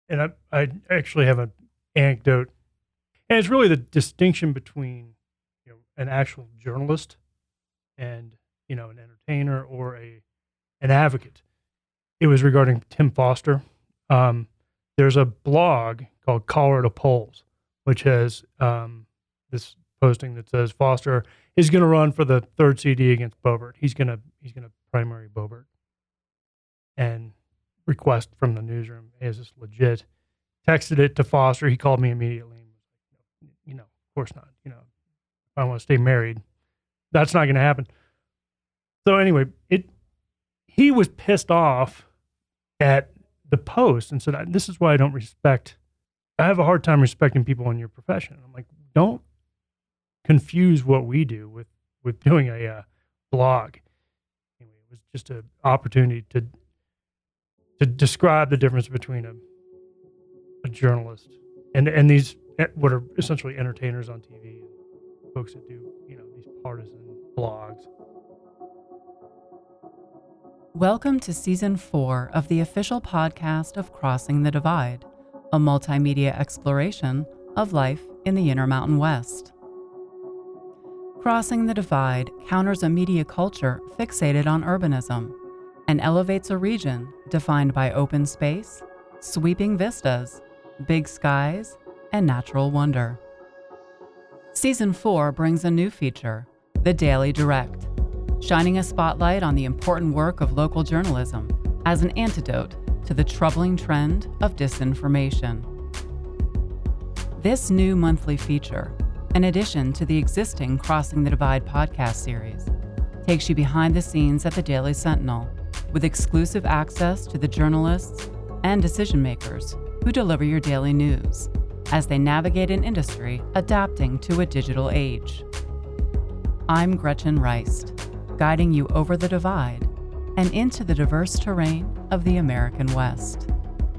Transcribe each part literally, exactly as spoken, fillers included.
and I, I actually have an anecdote, and it's really the distinction between, you know, an actual journalist and, you know, an entertainer or a an advocate. It was regarding Tim Foster. Um, there's a blog called Colorado Polls, which has um, this posting that says Foster is going to run for the third C D against Boebert. He's going to he's going to primary Boebert. And request from the newsroom, is this legit? Texted it to Foster. He called me immediately and was like, you know, of course not. You know, if I want to stay married, that's not going to happen. So anyway, it he was pissed off at the post and said, this is why I don't respect, I have a hard time respecting people in your profession. I'm like, don't confuse what we do with, with doing a uh, blog. Anyway, it was just an opportunity to to describe the difference between a a journalist and and these what are essentially entertainers on T V and folks that do, you know, these partisan blogs. Welcome to Season four of the official podcast of Crossing the Divide, a multimedia exploration of life in the Intermountain West. Crossing the Divide counters a media culture fixated on urbanism and elevates a region defined by open space, sweeping vistas, big skies, and natural wonder. Season four brings a new feature, The Daily Direct, shining a spotlight on the important work of local journalism as an antidote to the troubling trend of disinformation. This new monthly feature, in addition to the existing Crossing the Divide podcast series, takes you behind the scenes at the Daily Sentinel with exclusive access to the journalists and decision makers who deliver your daily news as they navigate an industry adapting to a digital age. I'm Gretchen Reist, guiding you over the divide and into the diverse terrain of the American West.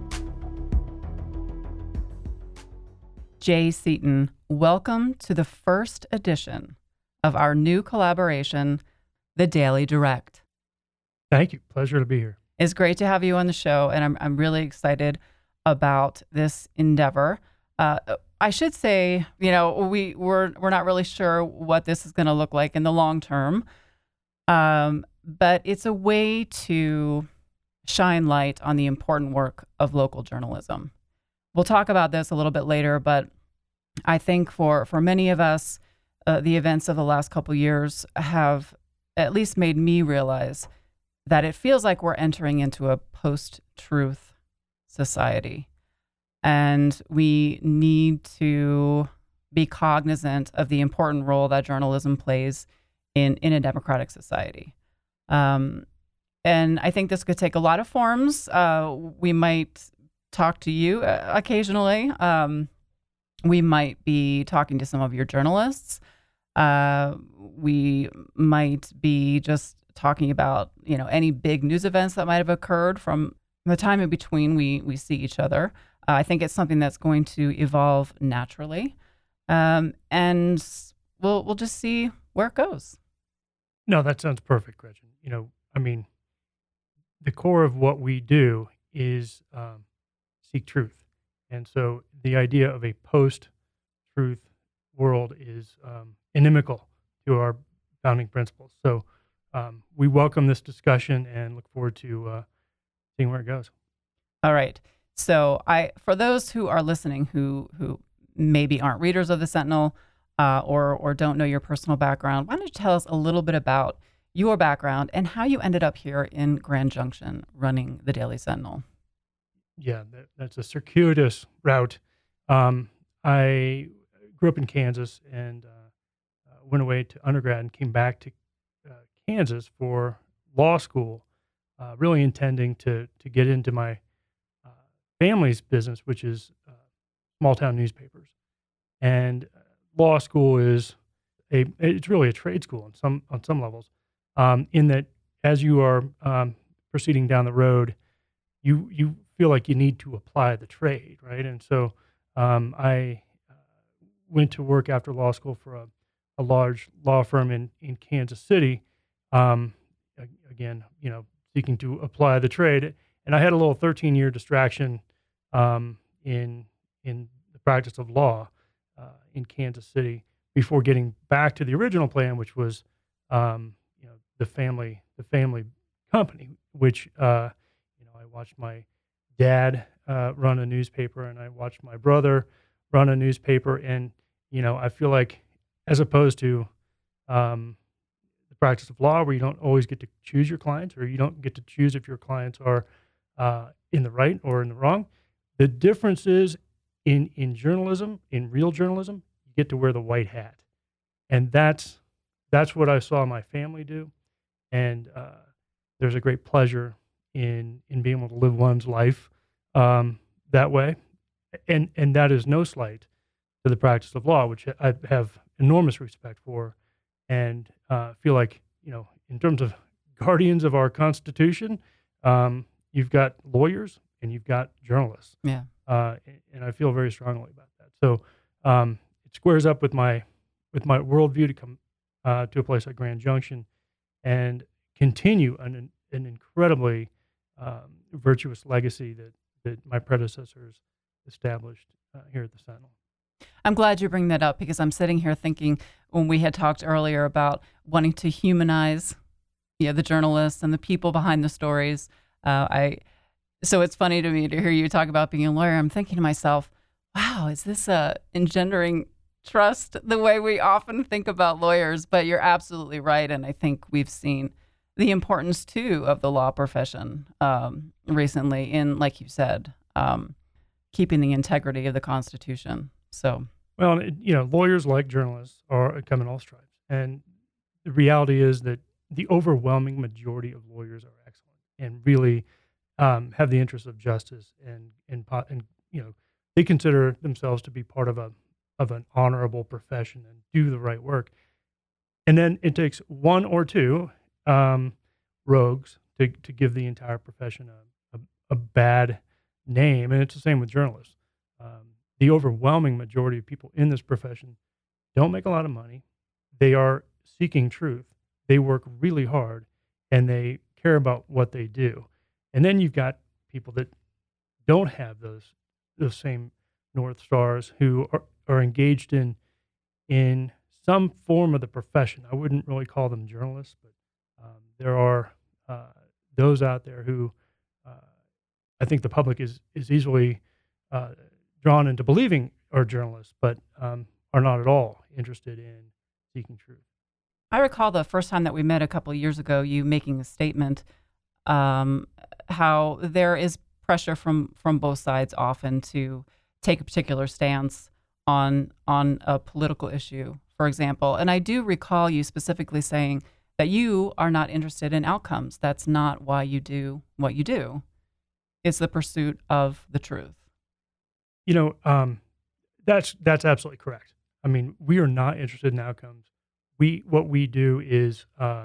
Jay Seaton, welcome to the first edition of our new collaboration, The Daily Direct. Thank you. Pleasure to be here. It's great to have you on the show, and I'm I'm really excited about this endeavor. Uh, I should say, you know, we we're we're not really sure what this is going to look like in the long term. Um, but it's a way to shine light on the important work of local journalism. We'll talk about this a little bit later, but I think for, for many of us, uh, the events of the last couple years have at least made me realize that it feels like we're entering into a post-truth society. And we need to be cognizant of the important role that journalism plays in, in a democratic society. Um, and I think this could take a lot of forms. Uh, we might talk to you uh, occasionally. Um, we might be talking to some of your journalists. Uh, we might be just talking about, you know, any big news events that might have occurred from the time in between we, we see each other. Uh, I think it's something that's going to evolve naturally. Um, and we'll we'll just see where it goes. No, that sounds perfect, Gretchen. You know, I mean, the core of what we do is um, seek truth. And so the idea of a post-truth world is um, inimical to our founding principles. So um, we welcome this discussion and look forward to uh, seeing where it goes. All right. So I, for those who are listening who who maybe aren't readers of the Sentinel uh, or or don't know your personal background, why don't you tell us a little bit about your background and how you ended up here in Grand Junction running the Daily Sentinel? Yeah, that, that's a circuitous route. Um, I grew up in Kansas and uh, went away to undergrad and came back to uh, Kansas for law school, uh, really intending to to get into my uh, family's business, which is uh, small town newspapers. And law school is a it's really a trade school on some on some levels, um, in that as you are um, proceeding down the road, you you feel like you need to apply the trade, right? And so um, I uh, went to work after law school for a, a large law firm in, in Kansas City, um, again, you know, seeking to apply the trade. And I had a little thirteen-year distraction um, in in the practice of law uh, in Kansas City before getting back to the original plan, which was um, you know the family the family company, which uh, you know I watched my dad uh, run a newspaper, and I watched my brother run a newspaper, and you know I feel like as opposed to um, the practice of law, where you don't always get to choose your clients, or you don't get to choose if your clients are uh, in the right or in the wrong. The difference is in in journalism, in real journalism, you get to wear the white hat, and that's that's what I saw my family do, and uh, there's a great pleasure in in being able to live one's life um, that way, and and that is no slight to the practice of law, which I have enormous respect for, and uh, feel like you know, in terms of guardians of our Constitution, um, you've got lawyers and you've got journalists, Yeah. uh, and I feel very strongly about that. So um, it squares up with my with my worldview to come uh, to a place like Grand Junction and continue an an incredibly um, virtuous legacy that that my predecessors established uh, here at the Sentinel. I'm glad you bring that up because I'm sitting here thinking when we had talked earlier about wanting to humanize, you know, the journalists and the people behind the stories. Uh, I so it's funny to me to hear you talk about being a lawyer. I'm thinking to myself, wow, is this uh, engendering trust the way we often think about lawyers? But you're absolutely right, and I think we've seen the importance too of the law profession um, recently in, like you said, um, keeping the integrity of the Constitution. So, well, it, you know, lawyers like journalists are come in all stripes, and the reality is that the overwhelming majority of lawyers are excellent and really um, have the interests of justice, and and po- and you know, they consider themselves to be part of a of an honorable profession and do the right work. And then it takes one or two um, rogues to to give the entire profession a, a a bad name, and it's the same with journalists. Um, the overwhelming majority of people in this profession don't make a lot of money. They are seeking truth. They work really hard, and they care about what they do. And then you've got people that don't have those those same North Stars who are, are engaged in in some form of the profession. I wouldn't really call them journalists, but um, there are uh, those out there who uh, I think the public is is easily uh, drawn into believing are journalists, but um, are not at all interested in seeking truth. I recall the first time that we met a couple of years ago, you making a statement, um, how there is pressure from from both sides often to take a particular stance on on a political issue, for example. And I do recall you specifically saying that you are not interested in outcomes. That's not why you do what you do. It's the pursuit of the truth. You know, um, that's that's absolutely correct. I mean, we are not interested in outcomes. We what we do is uh,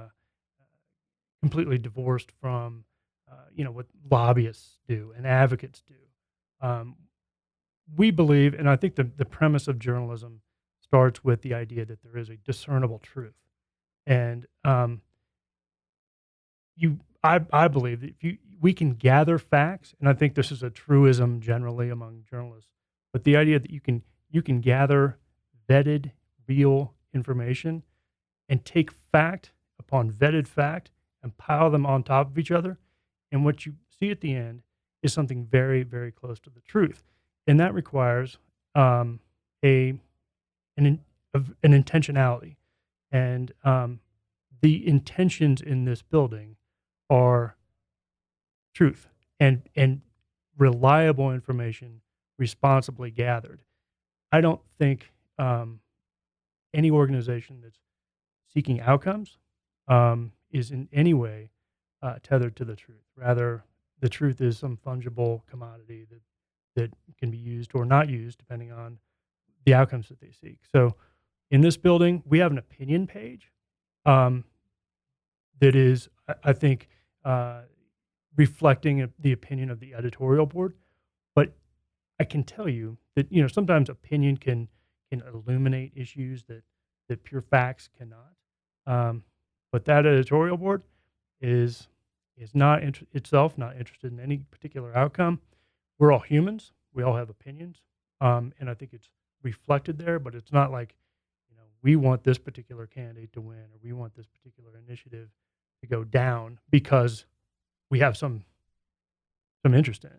completely divorced from uh, you know what lobbyists do and advocates do. Um, we believe, and I think the the premise of journalism starts with the idea that there is a discernible truth, and um, you, I, I believe that if you we can gather facts, and I think this is a truism generally among journalists, but the idea that you can you can gather vetted, real information and take fact upon vetted fact and pile them on top of each other, and what you see at the end is something very, very close to the truth, and that requires um, a an in, of an intentionality, and um, the intentions in this building are truth and and reliable information responsibly gathered. I don't think um, any organization that's seeking outcomes um, is in any way uh, tethered to the truth. Rather, the truth is some fungible commodity that that can be used or not used depending on the outcomes that they seek. So, in this building, we have an opinion page um, that is, I, I think, uh, reflecting the opinion of the editorial board. But I can tell you that you know sometimes opinion can can illuminate issues that that pure facts cannot. Um, but that editorial board is is not int- itself not interested in any particular outcome. We're all humans. We all have opinions, um, and I think it's reflected there. But it's not like, you know, we want this particular candidate to win, or we want this particular initiative to go down because we have some some interest in it.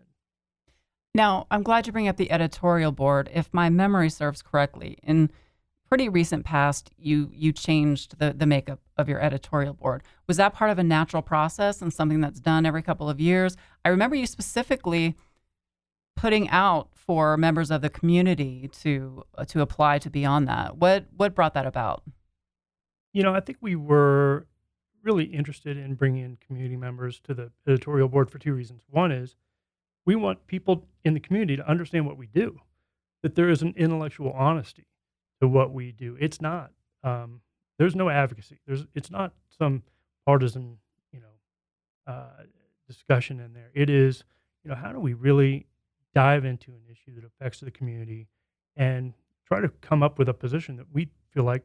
Now, I'm glad you bring up the editorial board. If my memory serves correctly, in pretty recent past, you you changed the the makeup of your editorial board. Was that part of a natural process and something that's done every couple of years? I remember you specifically putting out for members of the community to uh, to apply to be on that. What what brought that about? You know, I think we were really interested in bringing in community members to the editorial board for two reasons. One is we want people in the community to understand what we do, that there is an intellectual honesty to what we do. It's not, um, there's no advocacy. There's, it's not some partisan, you know, uh, discussion in there. It is, you know, how do we really dive into an issue that affects the community and try to come up with a position that we feel like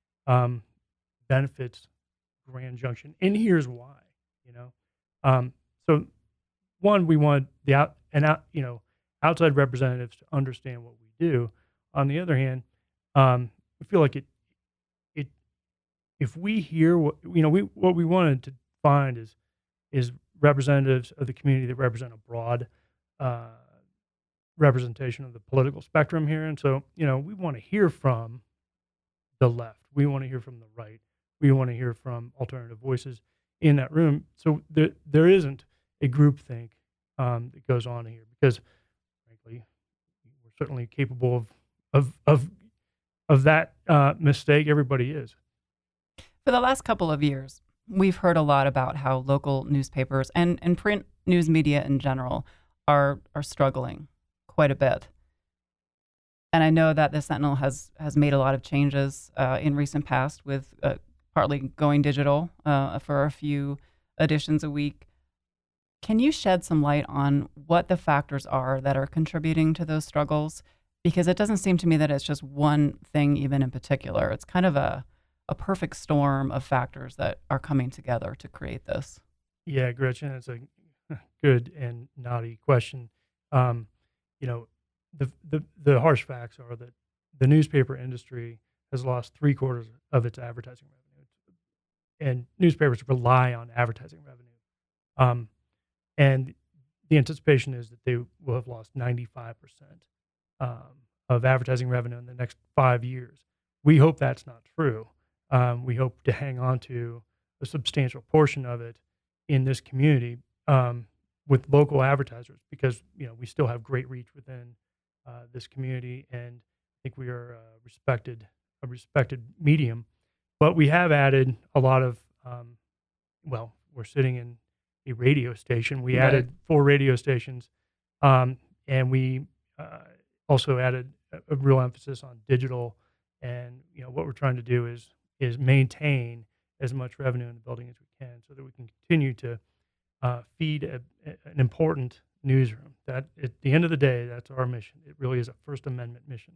um, benefits Grand Junction. And here's why, you know. Um, so one, we want the out and out, you know, outside representatives to understand what we do. On the other hand, um, I feel like it, it, if we hear what, you know, we, what we wanted to find is, is representatives of the community that represent a broad, uh, representation of the political spectrum here. And so, you know, we want to hear from the left. We want to hear from the right. We want to hear from alternative voices in that room. So there, there isn't a groupthink um, that goes on here because, frankly, we're certainly capable of of of of that uh, mistake. Everybody is. For the last couple of years, we've heard a lot about how local newspapers and, and print news media in general are are struggling quite a bit. And I know that the Sentinel has has made a lot of changes uh, in recent past with uh, partly going digital uh, for a few editions a week. Can you shed some light on what the factors are that are contributing to those struggles? Because it doesn't seem to me that it's just one thing even in particular. It's kind of a, a perfect storm of factors that are coming together to create this. Yeah, Gretchen, it's a good and naughty question. Um, you know, the, the the harsh facts are that the newspaper industry has lost three quarters of its advertising revenue, and newspapers rely on advertising revenue. Um, and the anticipation is that they will have lost ninety-five percent um, of advertising revenue in the next five years. We hope that's not true. Um, we hope to hang on to a substantial portion of it in this community um, with local advertisers because, you know, we still have great reach within uh, this community, and I think we are uh, respected, a respected medium. But we have added a lot of, um, well, we're sitting in a radio station. We Right. added four radio stations, um, and we uh, also added a, a real emphasis on digital. And you know what we're trying to do is is maintain as much revenue in the building as we can, so that we can continue to uh, feed a, a, an important newsroom. That at the end of the day, that's our mission. It really is a First Amendment mission,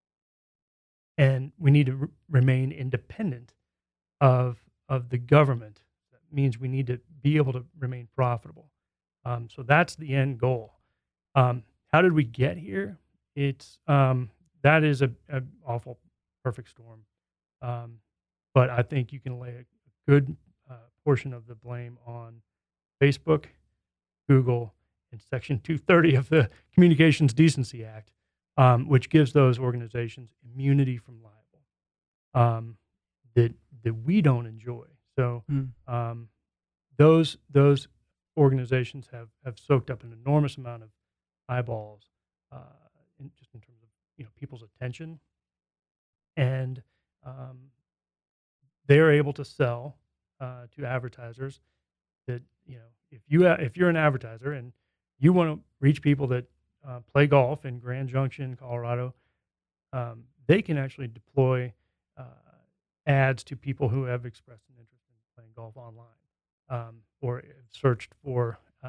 and we need to re- remain independent of of the government. That means we need to be able to remain profitable. Um, so that's the end goal. Um, how did we get here? It's um, that is a, a awful perfect storm. Um, but I think you can lay a good uh, portion of the blame on Facebook, Google, and Section two thirty of the Communications Decency Act, um, which gives those organizations immunity from libel um, that that we don't enjoy. So Mm. um, those those organizations have, have soaked up an enormous amount of eyeballs, uh, in, just in terms of you know people's attention, and um, they are able to sell uh, to advertisers that you know if you ha- if you're an advertiser and you want to reach people that uh, play golf in Grand Junction, Colorado, um, they can actually deploy uh, ads to people who have expressed an interest in playing golf online um, or have searched for uh,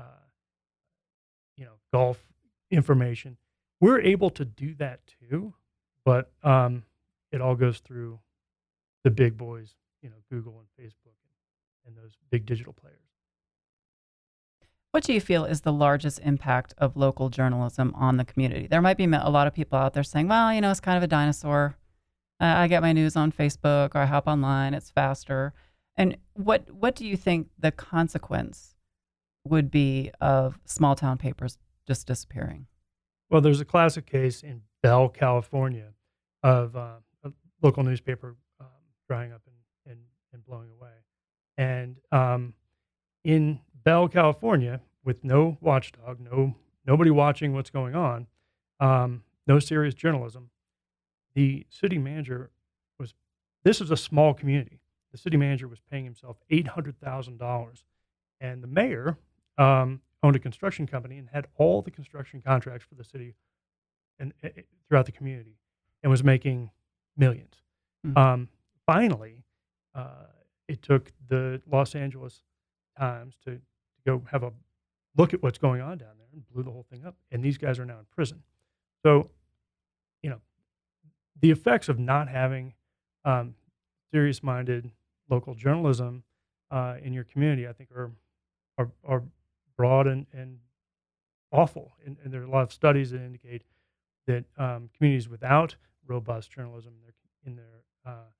you know golf information. We're able to do that too, but um, it all goes through the big boys, you know, Google and Facebook and, and those big digital players. What do you feel is the largest impact of local journalism on the community? There might be a lot of people out there saying, well, you know, it's kind of a dinosaur. Uh, I get my news on Facebook or I hop online, it's faster. And what what do you think the consequence would be of small town papers just disappearing? Well, there's a classic case in Bell, California, of uh, a local newspaper um, drying up and, and, and blowing away. And um, in Bell, California, with no watchdog, no nobody watching what's going on, um, no serious journalism, the city manager was. This is a small community. The city manager was paying himself eight hundred thousand dollars, and the mayor um, owned a construction company and had all the construction contracts for the city and uh, throughout the community, and was making millions. Mm. Um, finally, uh, it took the Los Angeles Times to, to go have a look at what's going on down there and blew the whole thing up. And these guys are now in prison. So, you know, the effects of not having um, serious-minded local journalism uh, in your community, I think, are are, are broad and, and awful. And, and there are a lot of studies that indicate that um, communities without robust journalism in their in their uh,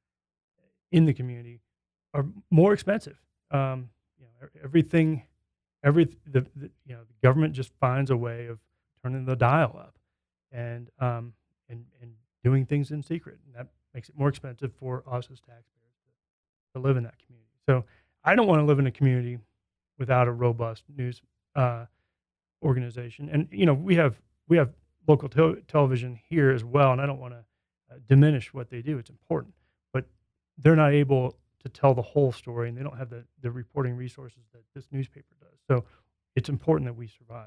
in the community are more expensive. Um, you know, e- everything, every the, the you know the government just finds a way of turning the dial up, and um, and and doing things in secret, and that makes it more expensive for us as taxpayers to, to live in that community. So I don't want to live in a community without a robust news uh, organization, and you know we have we have local tel- television here as well, and I don't want to uh, diminish what they do. It's important, but they're not able to tell the whole story, and they don't have the, the reporting resources that this newspaper does. So it's important that we survive.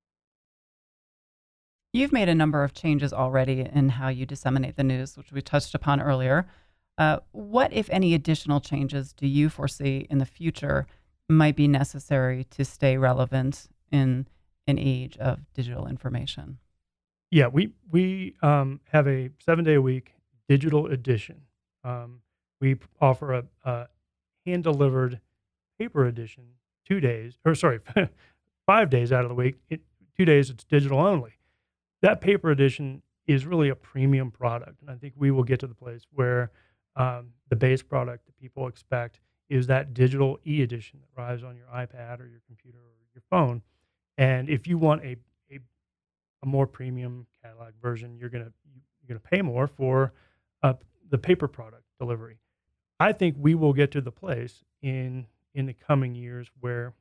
You've made a number of changes already in how you disseminate the news, which we touched upon earlier. Uh, what, if any, additional changes do you foresee in the future might be necessary to stay relevant in an age of digital information? Yeah, we we um, have a seven day a week digital edition. Um, we p- offer a, a hand delivered paper edition two days, or sorry, five days out of the week. It, two days it's digital only. That paper edition is really a premium product, and I think we will get to the place where um, the base product that people expect is that digital e edition that arrives on your iPad or your computer or your phone. And if you want a a, a more premium catalog version, you're gonna you're gonna pay more for uh, the paper product delivery. I think we will get to the place in in the coming years where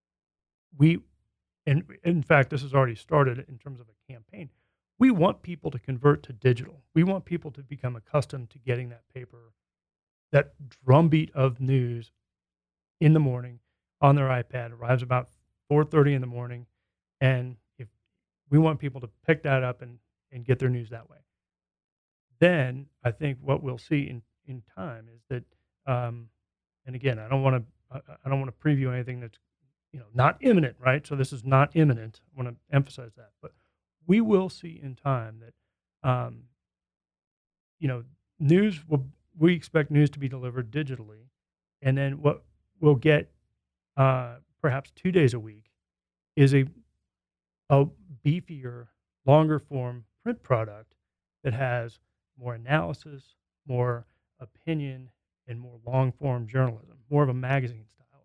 we, and in fact, this has already started in terms of a campaign. We want people to convert to digital. We want people to become accustomed to getting that paper, that drumbeat of news in the morning on their iPad. Arrives about four thirty in the morning, and if we want people to pick that up and and get their news that way, then I think what we'll see in in time is that, um, and again, I don't want to I I don't want to preview anything that's you know not imminent, right? So this is not imminent. I want to emphasize that, but we will see in time that um, you know news will we expect news to be delivered digitally, and then what we'll get uh, perhaps two days a week is a a beefier, longer form print product that has more analysis, more opinion, and more long form journalism, more of a magazine style.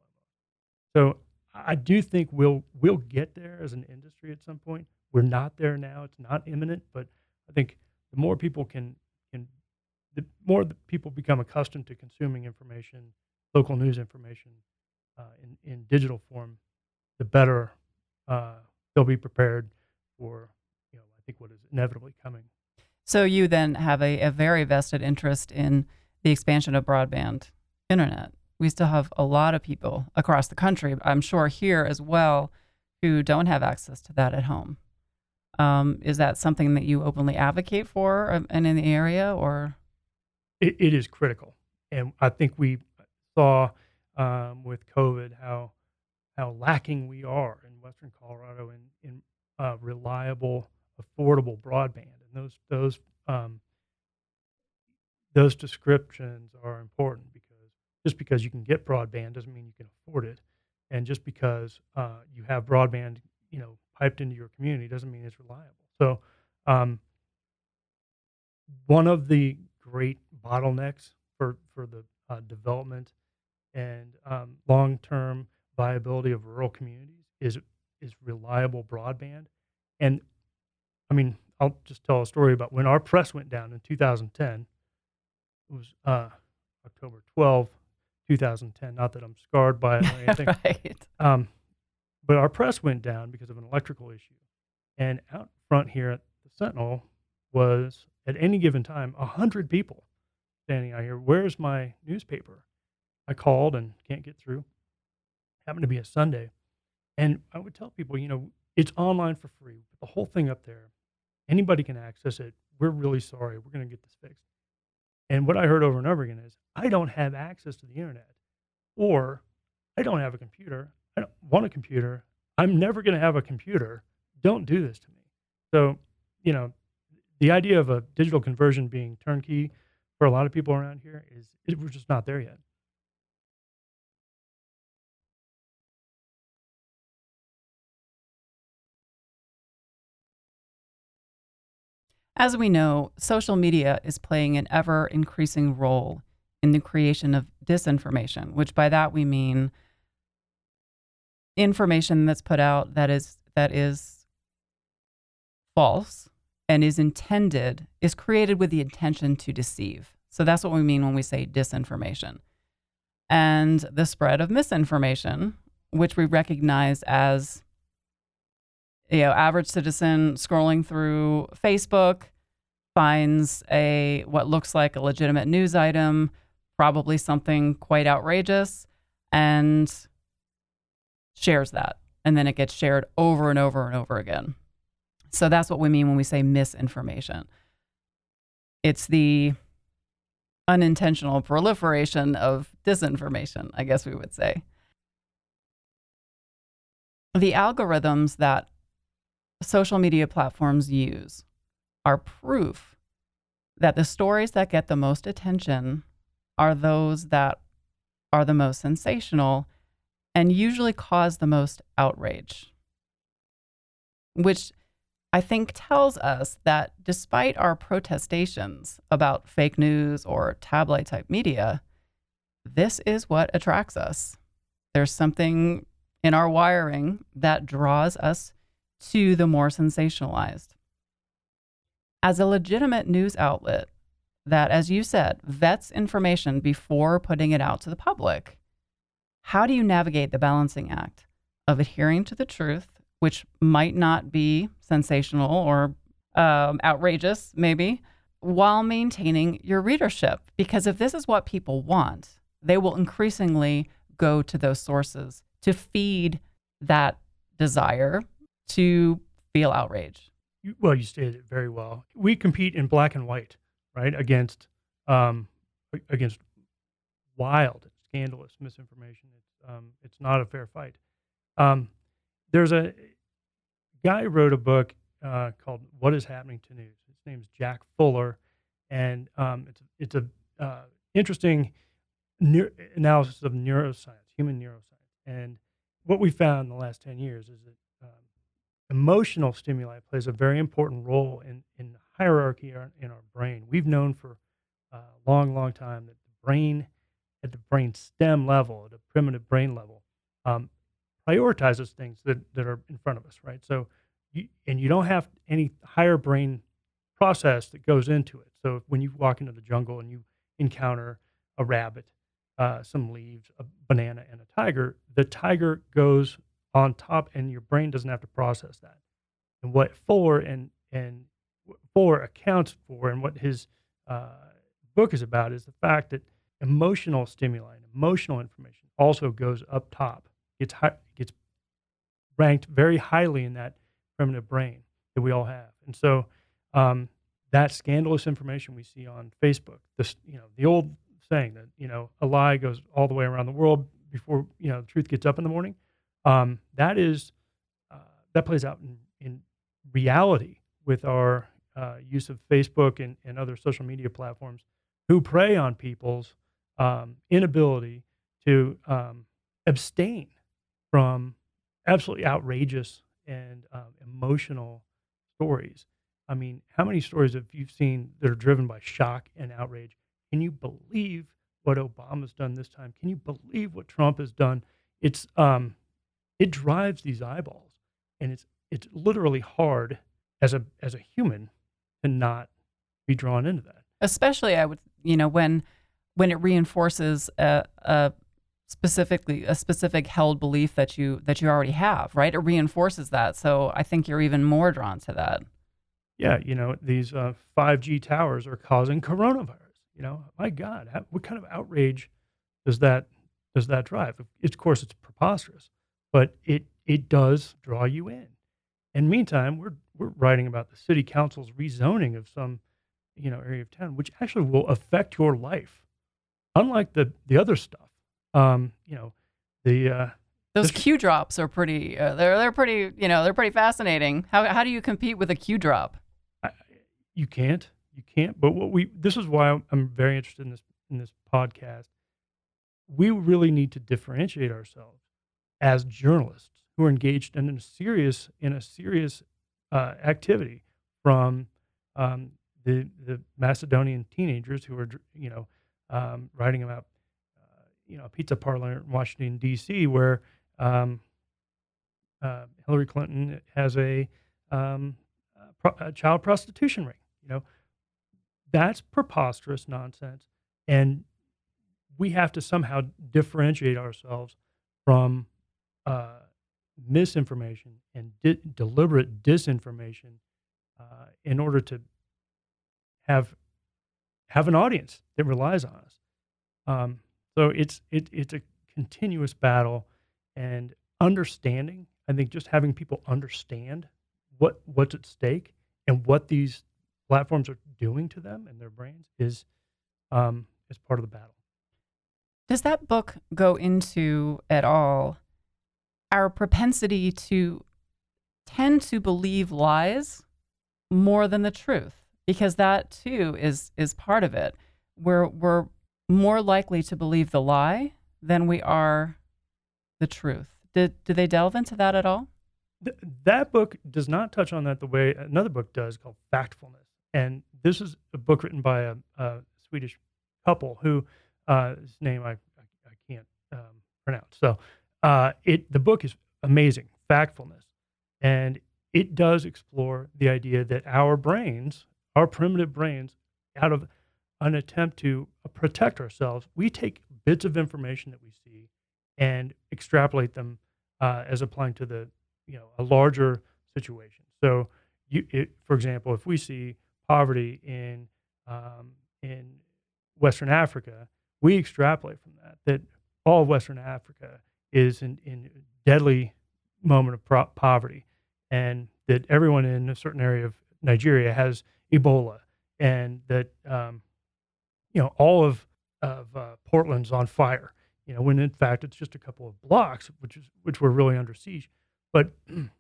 So I do think we'll we'll get there as an industry at some point. We're not there now; it's not imminent, but I think the more people can can the more that people become accustomed to consuming information, local news information uh, in in digital form, the better uh, they'll be prepared for you know I think what is inevitably coming. So you then have a, a very vested interest in the expansion of broadband internet. We still have a lot of people across the country, I'm sure here as well, who don't have access to that at home. Um, is that something that you openly advocate for um, and in the area, or? It, it is critical, and I think we saw um, with COVID how how lacking we are in Western Colorado in in uh, reliable, affordable broadband, and those those um, those descriptions are important because just because you can get broadband doesn't mean you can afford it, And just because uh, you have broadband, you know, piped into your community doesn't mean it's reliable. So, um, one of the great bottlenecks for for the uh, development and um, long term viability of rural communities is is reliable broadband. And I mean, I'll just tell a story about when our press went down in two thousand ten. It was uh, October twelfth, two thousand ten. Not that I'm scarred by it or anything. Right. Um, but our press went down because of an electrical issue. And out front here at the Sentinel was, at any given time, a hundred people standing out here. Where's my newspaper? I called and can't get through. Happened to be a Sunday. And I would tell people, you know, it's online for free. The whole thing up there, anybody can access it. We're really sorry. We're going to get this fixed. And what I heard over and over again is, I don't have access to the internet, or I don't have a computer. I don't want a computer. I'm never going to have a computer. Don't do this to me. So, you know, the idea of a digital conversion being turnkey for a lot of people around here is, it, we're just not there yet. As we know, social media is playing an ever increasing role in the creation of disinformation, which by that we mean information that's put out that is that is false and is intended, is created with the intention to deceive. So that's what we mean when we say disinformation. And the spread of misinformation, which we recognize as, you know, average citizen scrolling through Facebook, finds a what looks like a legitimate news item, probably something quite outrageous, and shares that. And then it gets shared over and over and over again. So that's what we mean when we say misinformation. It's the unintentional proliferation of disinformation, I guess we would say. The algorithms that social media platforms use are proof that the stories that get the most attention are those that are the most sensational and usually cause the most outrage, which I think tells us that despite our protestations about fake news or tabloid type media, this is what attracts us. There's something in our wiring that draws us to the more sensationalized. As a legitimate news outlet that, as you said, vets information before putting it out to the public, how do you navigate the balancing act of adhering to the truth, which might not be sensational or um, outrageous, maybe, while maintaining your readership? Because if this is what people want, they will increasingly go to those sources to feed that desire to feel outraged. You, well, you stated it very well. We compete in black and white, right, against um, against wild, scandalous misinformation. It's um, it's not a fair fight. Um, there's a guy who wrote a book uh, called "What Is Happening to News." His name's Jack Fuller, and um, it's it's a uh, interesting neur- analysis of neuroscience, human neuroscience, and what we found in the last ten years is that um, emotional stimuli plays a very important role in, in the hierarchy in our brain. We've known for a long, long time that the brain, at the brain stem level, at a primitive brain level, um, prioritizes things that, that are in front of us, right? So, you, and you don't have any higher brain process that goes into it. So when you walk into the jungle and you encounter a rabbit, uh, some leaves, a banana, and a tiger, the tiger goes on top, and your brain doesn't have to process that. And what Fuller and and Fuller accounts for, and what his uh, book is about, is the fact that emotional stimuli and emotional information also goes up top, gets high, gets ranked very highly in that primitive brain that we all have. And so um, that scandalous information we see on Facebook, this you know the old saying that you know a lie goes all the way around the world before you know the truth gets up in the morning. Um, that is uh, that plays out in, in reality with our uh, use of Facebook and, and other social media platforms, who prey on people's um, inability to um, abstain from absolutely outrageous and um, emotional stories. I mean, how many stories have you seen that are driven by shock and outrage? Can you believe what Obama's done this time? Can you believe what Trump has done? It's um, it drives these eyeballs, and it's it's literally hard as a as a human to not be drawn into that. Especially, I would, you know, when when it reinforces a, a specifically a specific held belief that you that you already have, right? It reinforces that. So I think you're even more drawn to that. Yeah, you know, these uh, five G towers are causing coronavirus. You know, my God, how, what kind of outrage does that does that drive? It's, of course, it's preposterous, but it it does draw you in. And meantime, we're we're writing about the city council's rezoning of some, you know, area of town, which actually will affect your life, unlike the the other stuff. Um, you know, the uh, Those this- Q drops are pretty. Uh, they're they're pretty. You know, they're pretty fascinating. How how do you compete with a Q drop? I, you can't, you can't. But what we this is why I'm, I'm very interested in this in this podcast. We really need to differentiate ourselves as journalists who are engaged in a serious in a serious uh, activity from um, the the Macedonian teenagers who are you know um, writing about uh, you know a pizza parlor in Washington D C where um, uh, Hillary Clinton has a, um, a, pro- a child prostitution ring. You know that's preposterous nonsense, and we have to somehow differentiate ourselves from uh, misinformation and di- deliberate disinformation uh, in order to have have an audience that relies on us. Um, so it's it, it's a continuous battle, and understanding. I think just having people understand what what's at stake and what these platforms are doing to them and their brains is um, is part of the battle. Does that book go into at all our propensity to tend to believe lies more than the truth? Because that too is is part of it. We're we're more likely to believe the lie than we are the truth. Did do they delve into that at all? Th- that book does not touch on that the way another book does called Factfulness. And this is a book written by a, a Swedish couple who, uh, his name I, I, I can't um, pronounce. So uh, it the book is amazing, Factfulness. And it does explore the idea that our brains, our primitive brains, out of an attempt to protect ourselves, we take bits of information that we see and extrapolate them uh, as applying to the, you know, a larger situation. So, you, it, for example, if we see poverty in um, in Western Africa, we extrapolate from that that all of Western Africa is in, in deadly moment of pro- poverty, and that everyone in a certain area of Nigeria has Ebola, and that um, you know all of of uh, Portland's on fire. You know, when in fact it's just a couple of blocks, which is which were really under siege. But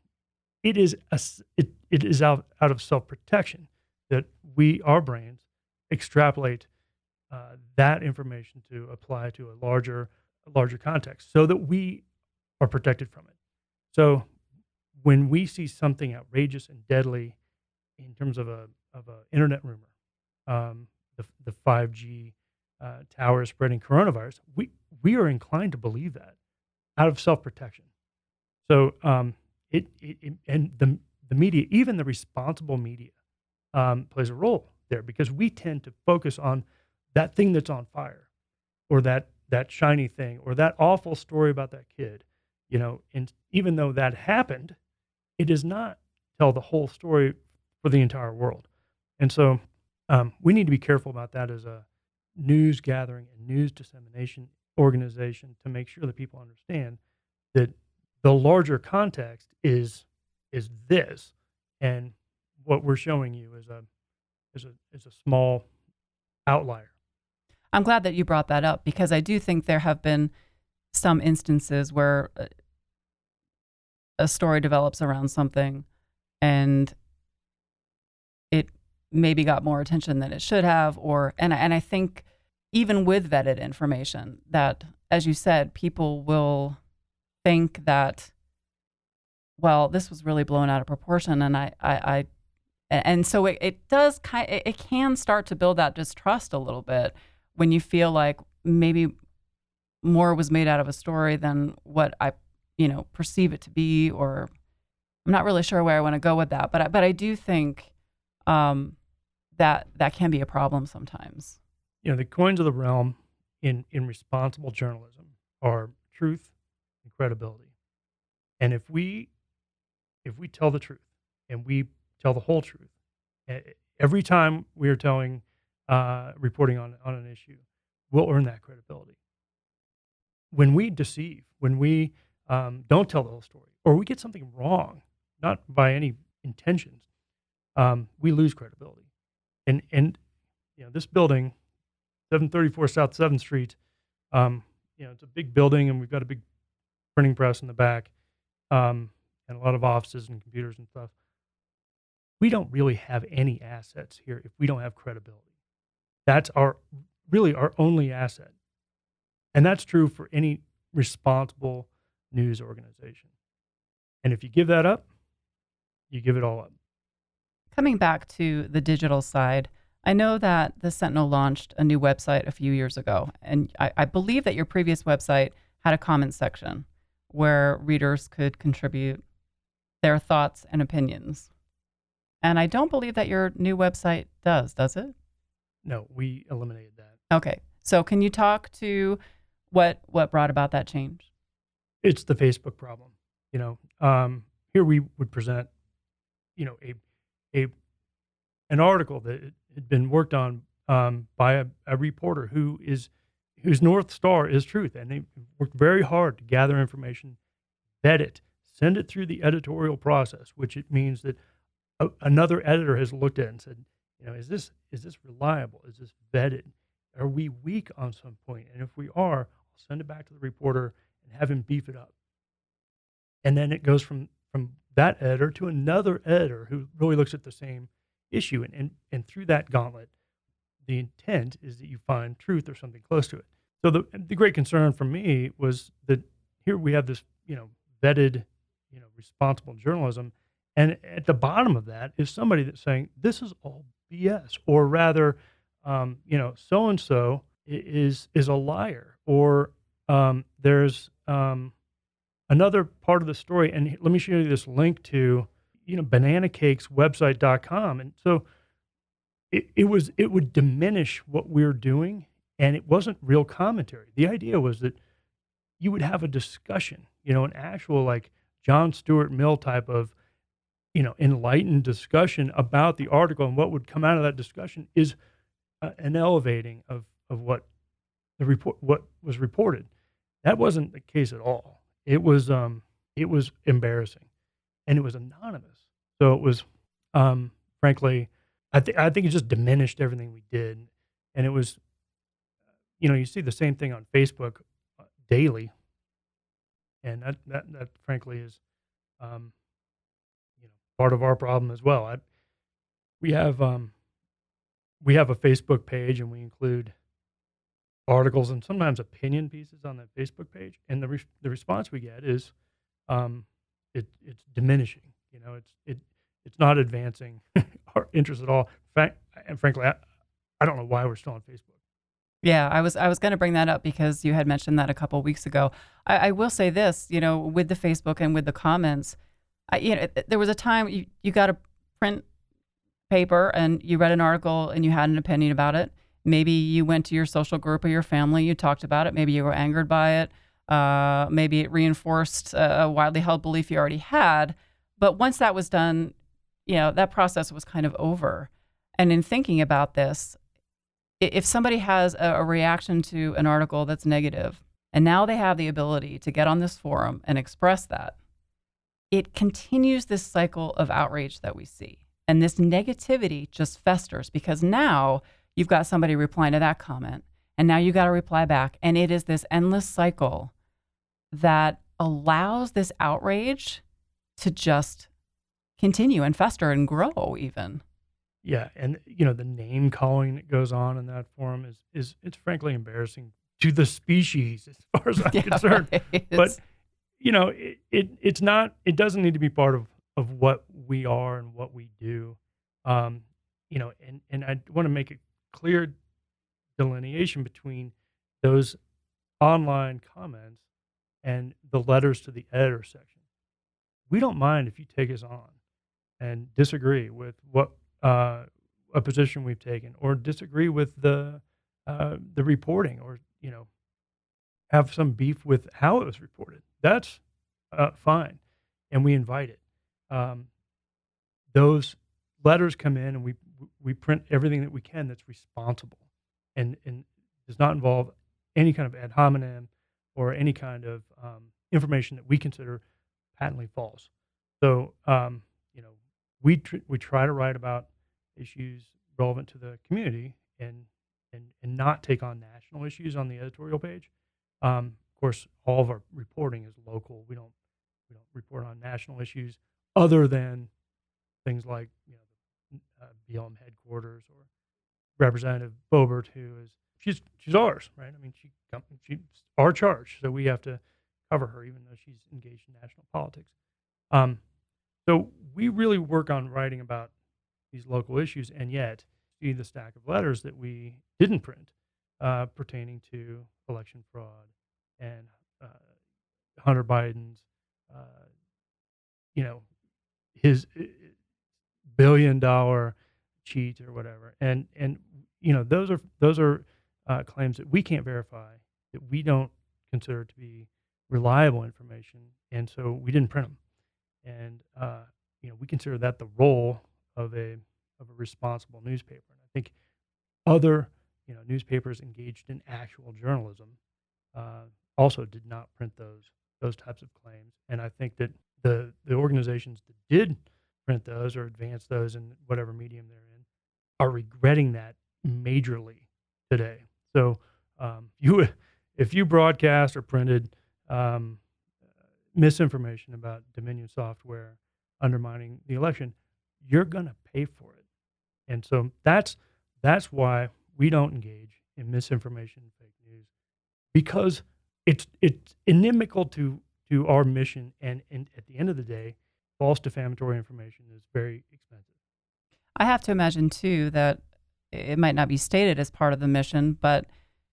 it is a, it it is out out of self protection that we our brains extrapolate uh, that information to apply to a larger a larger context, so that we are protected from it. So when we see something outrageous and deadly in terms of a of a internet rumor, um, the the five G uh, tower spreading coronavirus, we we are inclined to believe that out of self protection. So um, it, it, it and the the media, even the responsible media, um, plays a role there because we tend to focus on that thing that's on fire, or that that shiny thing, or that awful story about that kid, you know. And even though that happened, it does not tell the whole story for the entire world. And so um, we need to be careful about that as a news gathering and news dissemination organization to make sure that people understand that the larger context is is this, and what we're showing you is a is a is a small outlier. I'm glad that you brought that up because I do think there have been some instances where uh, a story develops around something and it maybe got more attention than it should have, or and and I think even with vetted information that, as you said, people will think that, well, this was really blown out of proportion, and I, I, I and so it, it does kind, it, it can start to build that distrust a little bit when you feel like maybe more was made out of a story than what I, you know, perceive it to be, or I'm not really sure where I want to go with that, but I, but I do think um, that that can be a problem sometimes. You know, the coins of the realm in in responsible journalism are truth and credibility. And if we if we tell the truth and we tell the whole truth every time we are telling uh, reporting on on an issue, we'll earn that credibility. When we deceive, when we um, don't tell the whole story, or we get something wrong, not by any intentions, um, we lose credibility. And and you know, this building, seven thirty-four South seventh Street, um, you know, it's a big building, and we've got a big printing press in the back, um, and a lot of offices and computers and stuff. We don't really have any assets here if we don't have credibility. That's our really our only asset. And that's true for any responsible news organization. And if you give that up, you give it all up. Coming back to the digital side, I know that the Sentinel launched a new website a few years ago, and I, I believe that your previous website had a comment section where readers could contribute their thoughts and opinions. And I don't believe that your new website does, does it? No, we eliminated that. Okay. So can you talk to what what brought about that change? It's the Facebook problem. You know, um, here we would present, you know, a a an article that had been worked on um, by a, a reporter who is whose North Star is truth, and they worked very hard to gather information, vet it, send it through the editorial process, which it means that a, another editor has looked at it and said, you know, is this is this reliable? Is this vetted? Are we weak on some point? And if we are, I'll send it back to the reporter and have him beef it up. And then it goes from from that editor to another editor who really looks at the same issue. And, and, and through that gauntlet, the intent is that you find truth or something close to it. So the the great concern for me was that here we have this, you know, vetted, you know, responsible journalism. And at the bottom of that is somebody that's saying, this is all B S, or rather, um, you know, so-and-so is, is a liar, or um, there's um, another part of the story. And let me show you this link to, you know, banana cakes website dot com. And so it, it was, it would diminish what we're doing, and it wasn't real commentary. The idea was that you would have a discussion, you know, an actual like John Stuart Mill type of, you know, enlightened discussion about the article, and what would come out of that discussion is uh, an elevating of, of what the report, what was reported. That wasn't the case at all. It was, um, it was embarrassing, and it was anonymous. So it was, um, frankly, I think, I think it just diminished everything we did. And it was, you know, you see the same thing on Facebook uh, daily. And that, that, that frankly is, um, you know, part of our problem as well. I, we have, um, we have a Facebook page, and we include articles and sometimes opinion pieces on that Facebook page. And the re- the response we get is, um, it it's diminishing. You know, it's it it's not advancing our interest at all. In fact, and frankly, I, I don't know why we're still on Facebook. Yeah, I was I was going to bring that up because you had mentioned that a couple of weeks ago. I, I will say this, you know, with the Facebook and with the comments, I, you know, there was a time you, you got a print paper and you read an article and you had an opinion about it. Maybe you went to your social group or your family, you talked about it. Maybe you were angered by it. Uh, maybe it reinforced a widely held belief you already had. But once that was done, you know, that process was kind of over. And in thinking about this, if somebody has a, a reaction to an article that's negative, and now they have the ability to get on this forum and express that, it continues this cycle of outrage that we see. And this negativity just festers because now you've got somebody replying to that comment, and now you got to reply back. And it is this endless cycle that allows this outrage to just continue and fester and grow even. Yeah, and you know, the name calling that goes on in that forum is is it's frankly embarrassing to the species as far as I'm Yeah, concerned. right. But you know, it, it it's not. It doesn't need to be part of of what we are and what we do. Um, you know, and and I want to make a clear delineation between those online comments and the letters to the editor section. We don't mind if you take us on and disagree with what uh, a position we've taken, or disagree with the uh, the reporting, or you know have some beef with how it was reported. That's uh, fine, and we invite it. Um, those letters come in, and we we print everything that we can that's responsible, and and does not involve any kind of ad hominem or any kind of um, information that we consider patently false. So, um, you know, we tr- we try to write about issues relevant to the community, and and and not take on national issues on the editorial page. Um, of course, all of our reporting is local. We don't we don't report on national issues other than things like, you know, uh, B L M headquarters, or Representative Boebert, who is she's she's ours, right? I mean, she come- she's our charge, so we have to cover her, even though she's engaged in national politics. Um, so we really work on writing about these local issues, and yet see the stack of letters that we didn't print uh, pertaining to election fraud and uh, Hunter Biden's, uh, you know, his uh, billion dollar cheat or whatever, and and you know those are those are uh, claims that we can't verify, that we don't consider to be reliable information, and so we didn't print them. And uh, you know we consider that the role of a of a responsible newspaper. And I think other you know newspapers engaged in actual journalism uh, also did not print those those types of claims. And I think that the the organizations that did print those or advance those in whatever medium they're in are regretting that majorly today. So um, you if you broadcast or printed um, misinformation about Dominion software undermining the election, you're going to pay for it. And so that's that's why we don't engage in misinformation and fake news, because it's it's inimical to to our mission, and, and at the end of the day, false defamatory information is very expensive. I have to imagine too that it might not be stated as part of the mission, but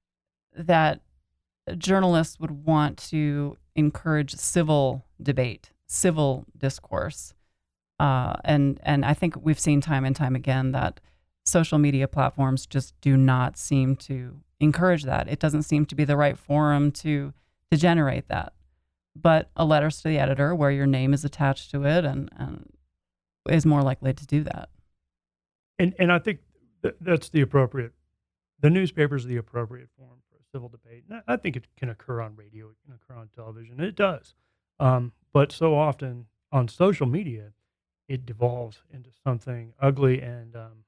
that journalists would want to encourage civil debate, civil discourse. Uh, and and I think we've seen time and time again that social media platforms just do not seem to encourage that. It doesn't seem to be the right forum to to generate that. But a letters to the editor, where your name is attached to it, and, and is more likely to do that. And and I think th- that's the appropriate. The newspaper is the appropriate forum for a civil debate. And I I think it can occur on radio, it can occur on television. It does, um, but so often on social media, it devolves into something ugly and um,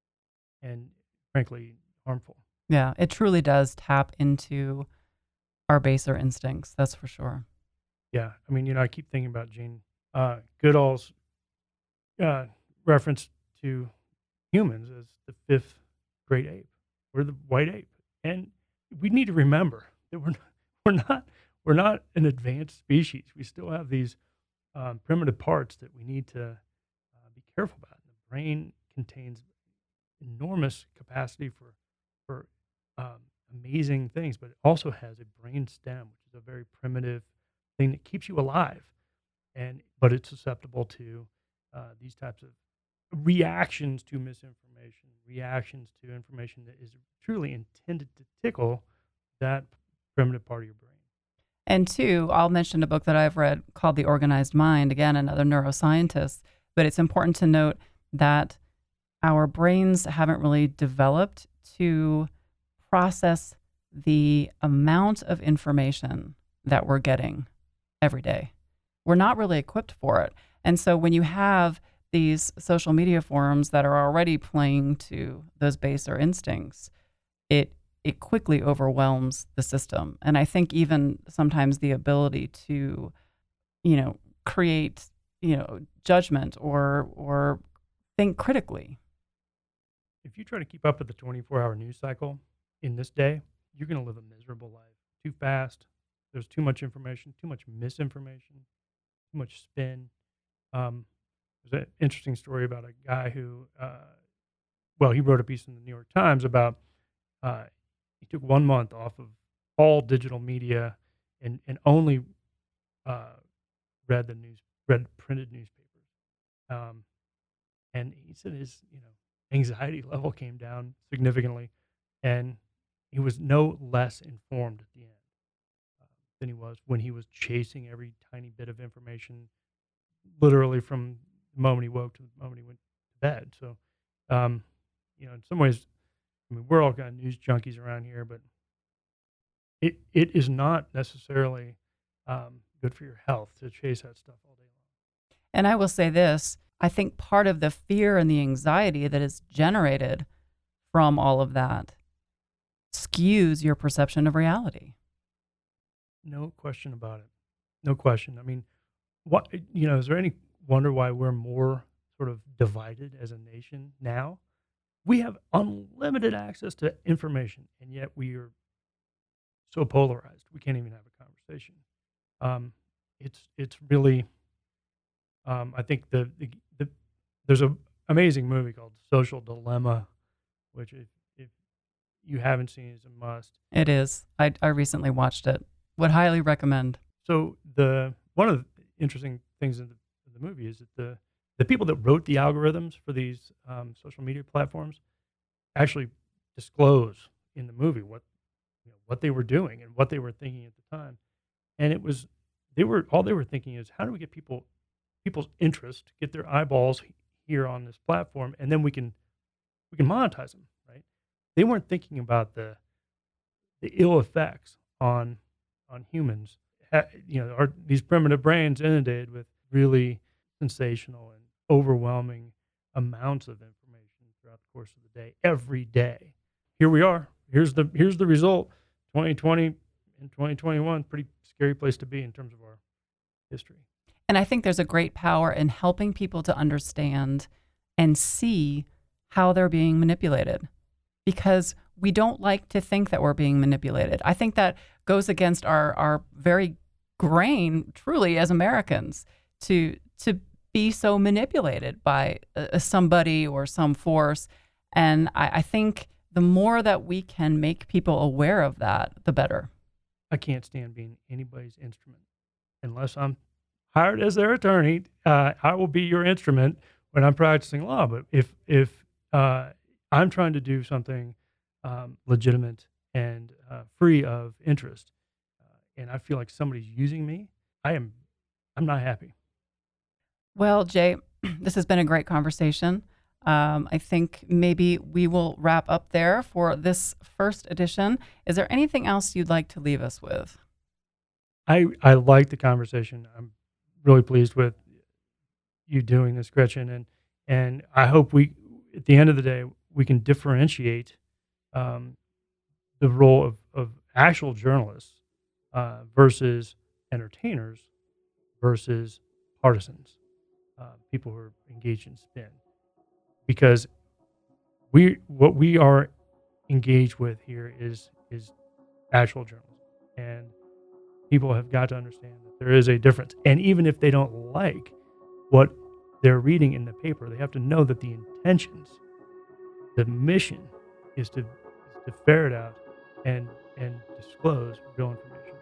and frankly harmful. Yeah, it truly does tap into our baser instincts. That's for sure. Yeah, I mean, you know, I keep thinking about Jane uh, Goodall's uh, reference to humans as the fifth great ape. We're the white ape, and we need to remember that we're not, we're not we're not an advanced species. We still have these um, primitive parts that we need to uh, be careful about. The brain contains enormous capacity for for um, amazing things, but it also has a brain stem, which is a very primitive thing that keeps you alive. And but it's susceptible to uh, these types of reactions to misinformation, reactions to information that is truly intended to tickle that primitive part of your brain. And two, I'll mention a book that I've read called The Organized Mind, again, another neuroscientist. But it's important to note that our brains haven't really developed to process the amount of information that we're getting every day. We're not really equipped for it. And so when you have these social media forums that are already playing to those baser instincts, it it quickly overwhelms the system. And I think even sometimes the ability to, you know, create, you know, judgment or or think critically. If you try to keep up with the twenty-four hour news cycle in this day, you're going to live a miserable life. Too fast, there's too much information, too much misinformation, too much spin. Um, there's an interesting story about a guy who, uh, well, he wrote a piece in the New York Times about uh, he took one month off of all digital media and and only uh, read the news, read printed newspapers. Um, and he said his you know anxiety level came down significantly, and he was no less informed at the end uh, than he was when he was chasing every tiny bit of information, literally from the moment he woke to the moment he went to bed. So, um, you know, in some ways, I mean, we're all kind of news junkies around here, but it it is not necessarily um, good for your health to chase that stuff all day long. And I will say this, I think part of the fear and the anxiety that is generated from all of that skews your perception of reality. No question about it. No question. I mean, what you know, is there any wonder why we're more sort of divided as a nation now? We have unlimited access to information, and yet we are so polarized. We can't even have a conversation. Um, it's it's really. Um, I think the, the the there's a amazing movie called Social Dilemma, which if if you haven't seen is a must. It is. I I recently watched it. Would highly recommend. So the one of the interesting things in the, in the movie is that the the people that wrote the algorithms for these um, social media platforms actually disclose in the movie what you know, what they were doing and what they were thinking at the time, and it was they were all they were thinking is how do we get people people's interest, get their eyeballs here on this platform, and then we can we can monetize them, right? They weren't thinking about the the ill effects on on humans. Ha- You know, our, these primitive brains inundated with really sensational and overwhelming amounts of information throughout the course of the day, every day. Here we are. Here's the here's the result. twenty twenty and twenty twenty-one, pretty scary place to be in terms of our history. And I think there's a great power in helping people to understand and see how they're being manipulated, because we don't like to think that we're being manipulated. I think that goes against our, our very grain, truly, as Americans, to to be so manipulated by uh, somebody or some force. And I, I think the more that we can make people aware of that, the better. I can't stand being anybody's instrument unless I'm hired as their attorney. Uh, I will be your instrument when I'm practicing law. But if if uh, I'm trying to do something um, legitimate and uh, free of interest, uh, and I feel like somebody's using me, I am I'm not happy. Well, Jay, this has been a great conversation. Um, I think maybe we will wrap up there for this first edition. Is there anything else you'd like to leave us with? I I like the conversation. I'm really pleased with you doing this, Gretchen, and and I hope we, at the end of the day, we can differentiate um, the role of, of actual journalists uh, versus entertainers versus partisans, uh, people who are engaged in spin, because we what we are engaged with here is is actual journalism, and people have got to understand that there is a difference. And even if they don't like what they're reading in the paper, they have to know that the intentions, the mission is to, is to ferret out and, and disclose real information.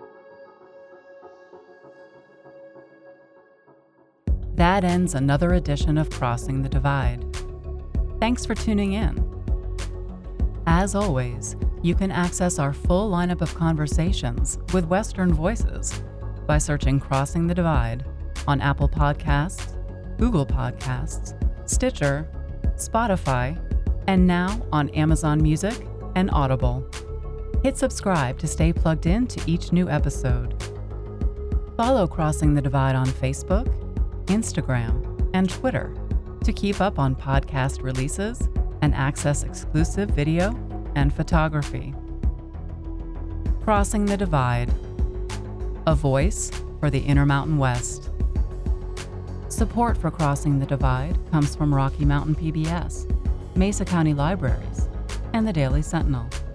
That ends another edition of Crossing the Divide. Thanks for tuning in. As always, you can access our full lineup of conversations with Western Voices by searching Crossing the Divide on Apple Podcasts, Google Podcasts, Stitcher, Spotify, and now on Amazon Music and Audible. Hit subscribe to stay plugged in to each new episode. Follow Crossing the Divide on Facebook, Instagram, and Twitter to keep up on podcast releases and access exclusive video and photography. Crossing the Divide, a voice for the Intermountain West. Support for Crossing the Divide comes from Rocky Mountain P B S, Mesa County Libraries, and the Daily Sentinel.